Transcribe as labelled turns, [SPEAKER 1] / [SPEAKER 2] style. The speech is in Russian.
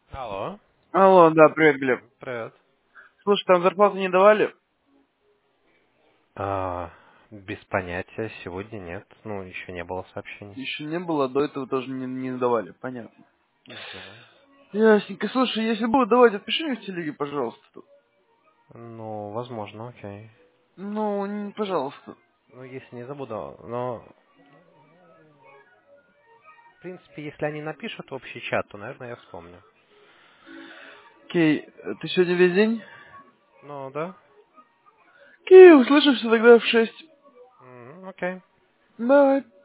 [SPEAKER 1] Алло.
[SPEAKER 2] Алло, да, привет, Глеб.
[SPEAKER 1] Привет.
[SPEAKER 2] Слушай, там зарплату не давали?
[SPEAKER 1] Без понятия. Сегодня нет. Ну, еще не было сообщений.
[SPEAKER 2] Еще не было, до этого тоже не давали, понятно.
[SPEAKER 1] Да.
[SPEAKER 2] Ясненько. Слушай, если будет давать, отпиши мне в телеге, пожалуйста.
[SPEAKER 1] Ну, возможно, окей.
[SPEAKER 2] Ну, пожалуйста.
[SPEAKER 1] Ну, если не забуду. Но, в принципе, если они напишут в общий чат, то, наверное, я вспомню.
[SPEAKER 2] Окей, ты сегодня весь день?
[SPEAKER 1] Ну, да.
[SPEAKER 2] Окей, услышимся тогда в 6.
[SPEAKER 1] Окей.
[SPEAKER 2] Давай.